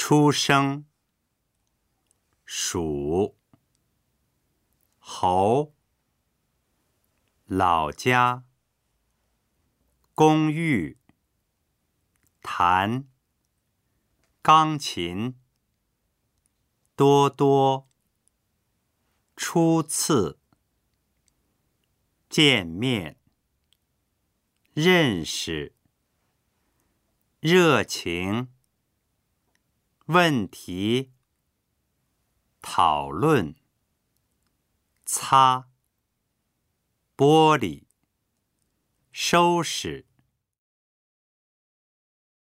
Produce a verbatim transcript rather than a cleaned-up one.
出生，属，猴，老家，公寓，弹，钢琴，多多，初次，见面，认识，热情，问题，讨论，擦，玻璃，收拾。